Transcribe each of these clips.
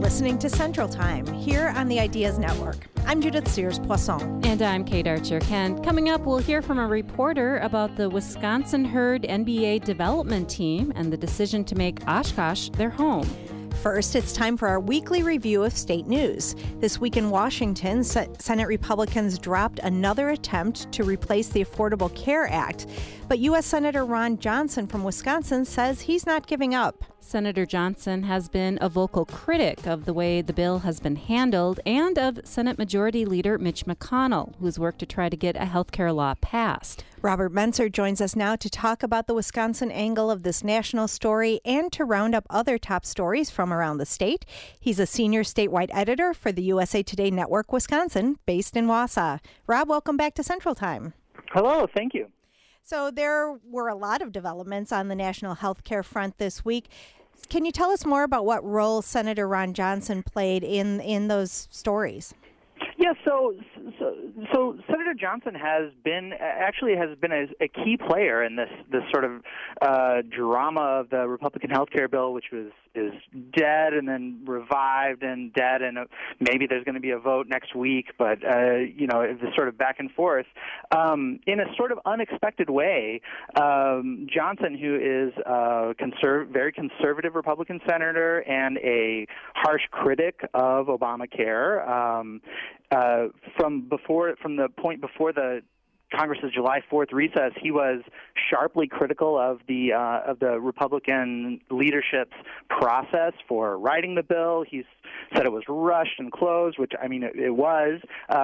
listening to Central Time here on the Ideas Network. I'm Judith Sears-Poisson. And I'm Kate Archer-Kent. Coming up, we'll hear from a reporter about the Wisconsin Herd NBA development team and the decision to make Oshkosh their home. First, it's time for our weekly review of state news. This week in Washington, Senate Republicans dropped another attempt to replace the Affordable Care Act. But U.S. Senator Ron Johnson from Wisconsin says he's not giving up. Senator Johnson has been a vocal critic of the way the bill has been handled and of Senate Majority Leader Mitch McConnell, who's worked to try to get a health care law passed. Robert Menser joins us now to talk about the Wisconsin angle of this national story and to round up other top stories from around the state. He's a senior statewide editor for the USA Today Network Wisconsin, based in Wausau. Rob, welcome back to Central Time. Hello, thank you. So there were a lot of developments on the national health care front this week. Can you tell us more about what role Senator Ron Johnson played in those stories? Yeah, so Senator Johnson has been a key player in this sort of drama of the Republican health care bill, which is dead and then revived and dead, and maybe there's going to be a vote next week, but it's sort of back and forth. In a sort of unexpected way, Johnson, who is a very conservative Republican senator and a harsh critic of Obamacare, from the point before the Congress's July 4th recess, he was sharply critical of the Republican leadership's process for writing the bill. He said it was rushed and closed, which it was.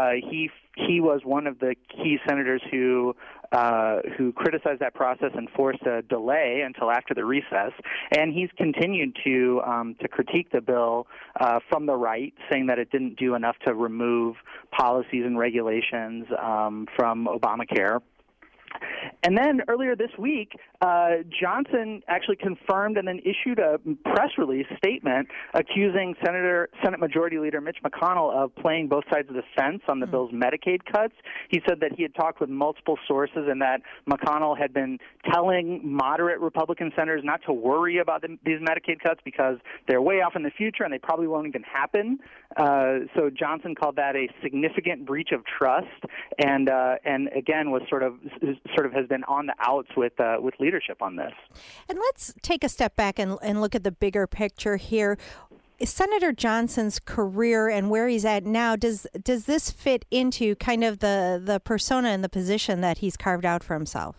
He was one of the key senators who criticized that process and forced a delay until after the recess. And he's continued to critique the bill from the right, saying that it didn't do enough to remove policies and regulations from Obamacare. And then earlier this week, Johnson actually confirmed and then issued a press release statement accusing Senate Majority Leader Mitch McConnell of playing both sides of the fence on the bill's Medicaid cuts. He said that he had talked with multiple sources and that McConnell had been telling moderate Republican senators not to worry about these Medicaid cuts because they're way off in the future and they probably won't even happen. So Johnson called that a significant breach of trust, and again was sort of has been on the outs with leadership on this. And let's take a step back and look at the bigger picture here. Senator Johnson's career and where he's at now, does this fit into kind of the persona and the position that he's carved out for himself?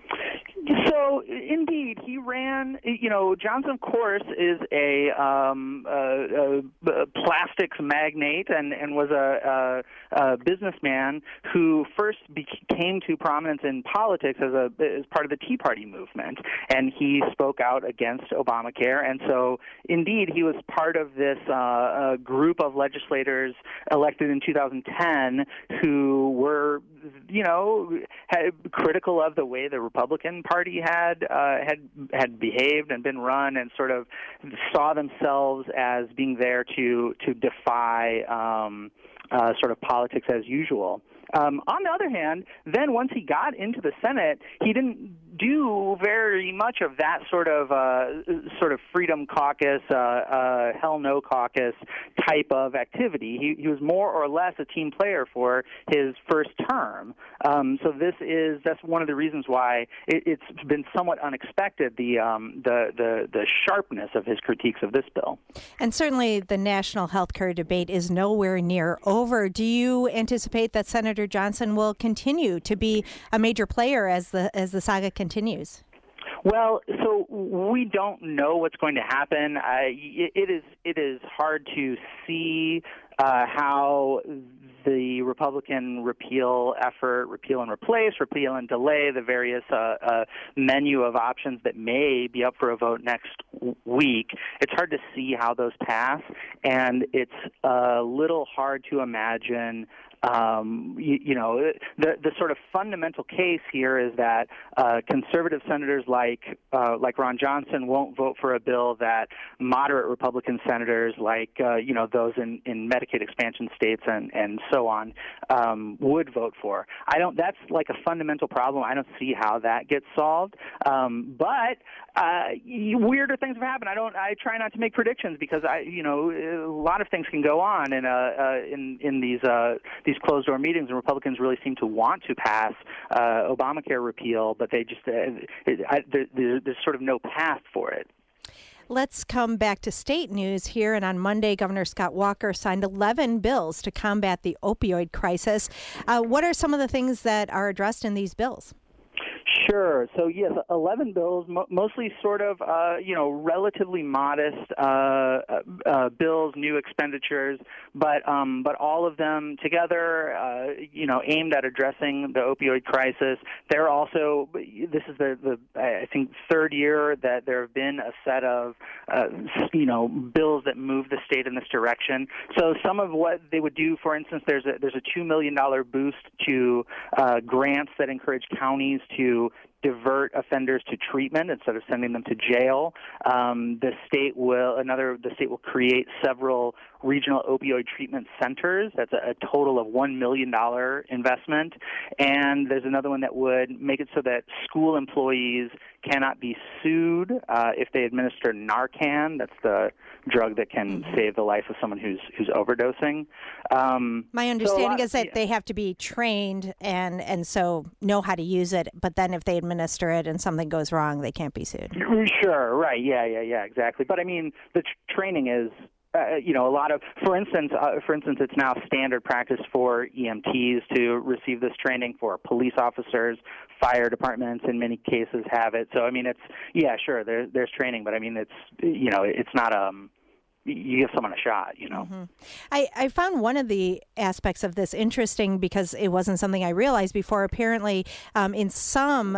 So, indeed, he ran, Johnson, of course, is a plastics magnate and was a businessman who first came to prominence in politics as part of the Tea Party movement. And he spoke out against Obamacare. And so, indeed, he was part of this group of legislators elected in 2010 who were, critical of the way the Republican Party had behaved and been run, and sort of saw themselves as being there to defy sort of politics as usual. On the other hand, then once he got into the Senate, he didn't do very much of that sort of Freedom Caucus, Hell No Caucus type of activity. He was more or less a team player for his first term. So that's one of the reasons why it's been somewhat unexpected, the sharpness of his critiques of this bill. And certainly the national health care debate is nowhere near over. Do you anticipate that Senator Johnson will continue to be a major player as the saga continues? Well, so we don't know what's going to happen. It is hard to see how the Republican repeal effort, repeal and replace, repeal and delay, the various menu of options that may be up for a vote next week, it's hard to see how those pass, and it's a little hard to imagine The sort of fundamental case here is that conservative senators like Ron Johnson won't vote for a bill that moderate Republican senators like those in Medicaid expansion states and so on would vote for. That's like a fundamental problem. I don't see how that gets solved. But weirder things have happened. I try not to make predictions because a lot of things can go on in these closed door meetings, and Republicans really seem to want to pass Obamacare repeal, but they just there's sort of no path for it. Let's come back to state news here. And on Monday, Governor Scott Walker signed 11 bills to combat the opioid crisis. What are some of the things that are addressed in these bills? Sure. So, yes, 11 bills, mostly sort of, relatively modest bills, new expenditures, but all of them together, aimed at addressing the opioid crisis. They're also, this is the I think, third year that there have been a set of, bills that move the state in this direction. So some of what they would do, for instance, there's a $2 million boost to grants that encourage counties to divert offenders to treatment instead of sending them to jail. The state will create several regional opioid treatment centers. That's a total of $1 million investment. And there's another one that would make it so that school employees cannot be sued if they administer Narcan. That's the drug that can save the life of someone who's overdosing. My understanding is that they have to be trained and so know how to use it, but then if they administer it and something goes wrong, they can't be sued. Sure, right, yeah, exactly. But I mean, the training is a lot of, for instance, it's now standard practice for EMTs to receive this training, for police officers, fire departments in many cases have it. So I mean, there's training, but I mean, it's not you give someone a shot, Mm-hmm. I found one of the aspects of this interesting because it wasn't something I realized before. Apparently, in some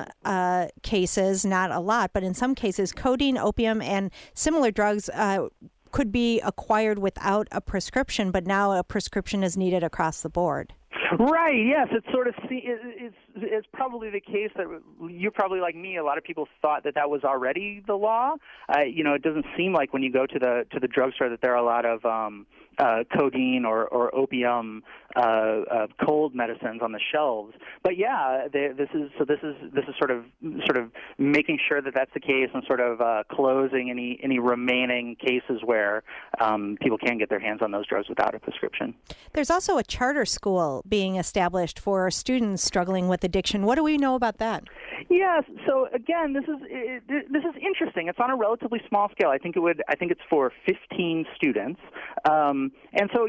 cases, not a lot, but in some cases, codeine, opium, and similar drugs could be acquired without a prescription, but now a prescription is needed across the board. Right. Yes, it's sort of it's probably the case that you're probably like me. A lot of people thought that was already the law. It doesn't seem like when you go to the drugstore that there are a lot of codeine or opium cold medicines on the shelves. But yeah, this is sort of making sure that that's the case and sort of closing any remaining cases where people can get their hands on those drugs without a prescription. There's also a charter school being established for students struggling with addiction. What do we know about that? Yes. So again, this is interesting. It's on a relatively small scale. I think it's for 15 students, and so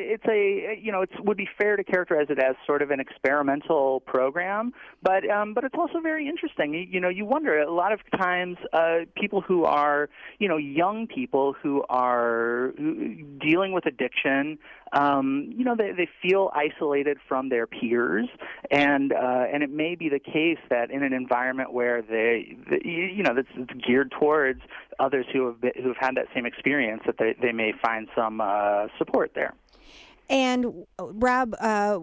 it would be fair to characterize it as sort of an experimental program. But it's also very interesting. You wonder a lot of times people who are young people who are dealing with addiction. They feel isolated from their peers, and it may be the case that in an environment where that's geared towards others who've had that same experience, that they may find some support there. And Rob,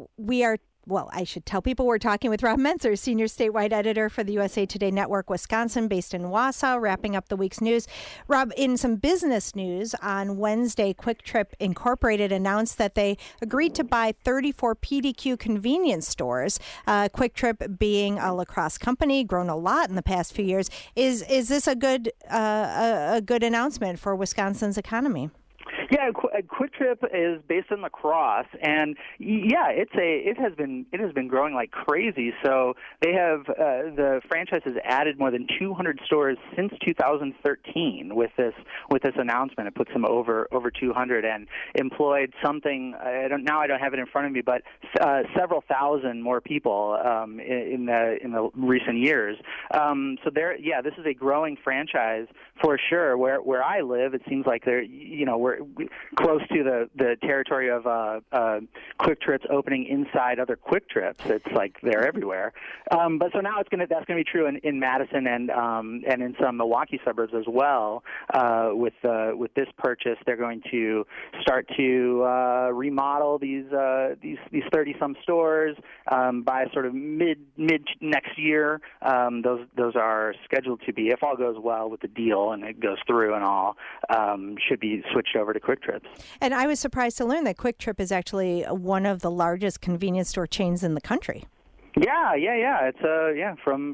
I should tell people we're talking with Rob Mentzer, senior statewide editor for the USA Today Network Wisconsin, based in Wausau, wrapping up the week's news. Rob, in some business news, on Wednesday, Quick Trip Incorporated announced that they agreed to buy 34 PDQ convenience stores. Quick Trip being a La Crosse company, grown a lot in the past few years. Is this a good announcement for Wisconsin's economy? Yeah, Quick Trip is based in La Crosse, and yeah, it has been growing like crazy. So they have the franchise has added more than 200 stores since 2013 with this announcement. It puts them over 200 and employed something. I don't have it in front of me, but several thousand more people in the recent years. So this is a growing franchise for sure. Where I live, it seems like close to the territory of Quick Trips opening inside other Quick Trips. It's like they're everywhere. But so now that's going to be true in Madison and in some Milwaukee suburbs as well. With this purchase, they're going to start to remodel these 30-some stores by sort of mid next year. Those are scheduled to be, if all goes well with the deal and it goes through and all, should be switched over to Quick Trips. And I was surprised to learn that Quick Trip is actually one of the largest convenience store chains in the country. Yeah. It's from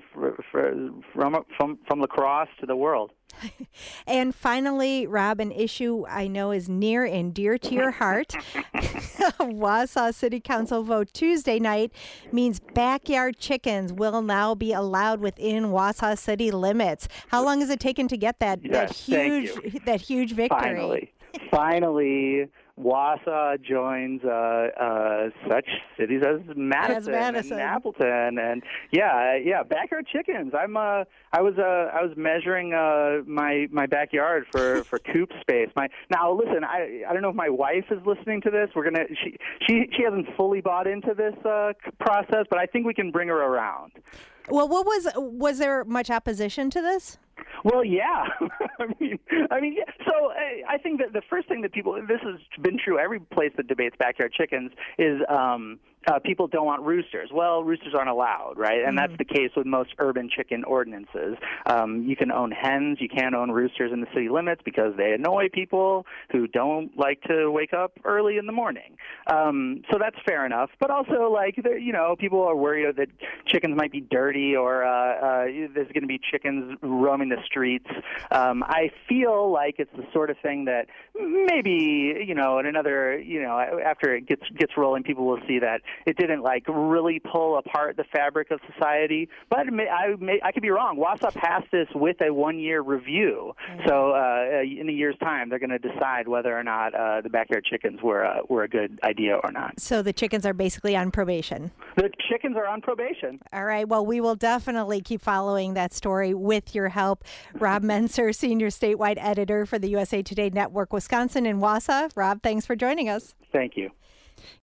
La Crosse to the world. And finally, Rob, an issue I know is near and dear to your heart. Wausau City Council vote Tuesday night means backyard chickens will now be allowed within Wausau city limits. How long has it taken to get that huge victory? Finally, Wausau joins such cities as Madison and Appleton, and backyard chickens. I was measuring my backyard for coop space. Now listen, I don't know if my wife is listening to this. She hasn't fully bought into this process, but I think we can bring her around. Well, was there much opposition to this? Well, yeah. I mean, yeah. So I think that the first thing that this has been true every place that debates backyard chickens is people don't want roosters. Well, roosters aren't allowed, right? And that's the case with most urban chicken ordinances. You can own hens. You can't own roosters in the city limits because they annoy people who don't like to wake up early in the morning. So that's fair enough. But also, people are worried that chickens might be dirty or there's going to be chickens roaming the streets. I feel like it's the sort of thing that maybe, in another, after it gets rolling, people will see that it didn't really pull apart the fabric of society. But I could be wrong. Wausau passed this with a 1-year review. So in a year's time, they're going to decide whether or not the backyard chickens were a good idea or not. So the chickens are basically on probation. The chickens are on probation. All right. Well, we will definitely keep following that story with your help. Rob Menser, Senior Statewide Editor for the USA Today Network, Wisconsin in Wausau. Rob, thanks for joining us. Thank you.